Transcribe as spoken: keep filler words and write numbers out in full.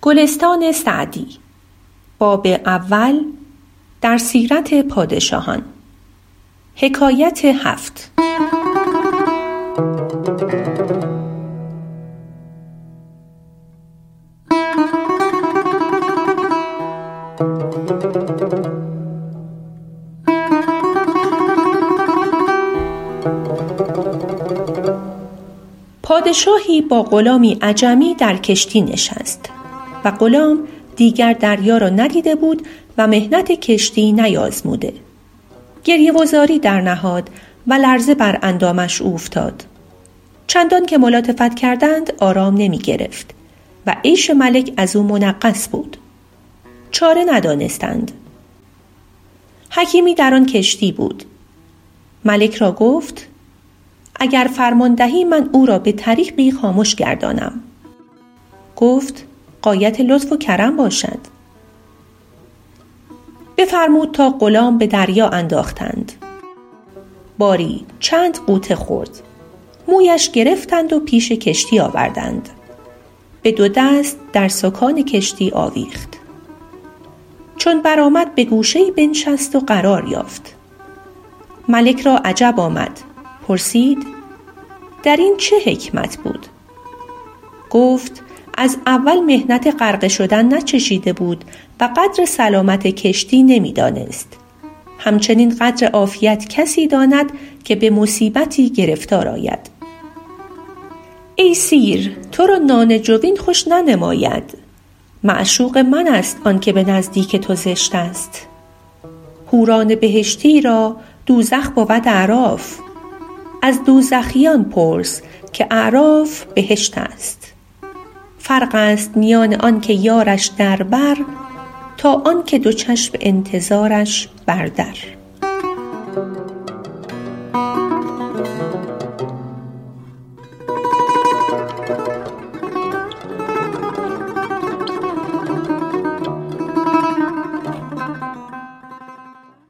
گلستان سعدی، باب اول، در سیرت پادشاهان. حکایت هفت. پادشاهی با غلامی عجمی در کشتی نشست و غلام دیگر دریا را ندیده بود و مهنت کشتی نیازموده. گریه و زاری در نهاد و لرزه بر اندامش اوفتاد. چندان که ملاطفت کردند آرام نمی گرفت و عیش ملک از او منغص بود. چاره ندانستند. حکیمی در آن کشتی بود. ملک را گفت: اگر فرمان دهی من او را به طریقی خاموش گردانم. گفت: غایت لطف و کرم باشد. بفرمود تا غلام به دریا انداختند. باری چند غوطه خورد. مویش گرفتند و پیش کشتی آوردند. به دو دست در سکان کشتی آویخت. چون برآمد به گوشه‌ای بنشست و قرار یافت. ملک را عجب آمد. پرسید: در این چه حکمت بود؟ گفت: از اول مهنت غرقه شدن نچشیده بود و قدر سلامت کشتی نمی دانست. همچنین قدر عافیت کسی داند که به مصیبتی گرفتار آید. ای سیر، تو را نان جوین خوش ننماید. معشوق من است آن که به نزدیک تو زشت است. حوران بهشتی را دوزخ بود اعراف. از دوزخیان پرس که اعراف بهشت است. فرق است میان آن که یارش در بر تا آن که دو چشم انتظارش بر در.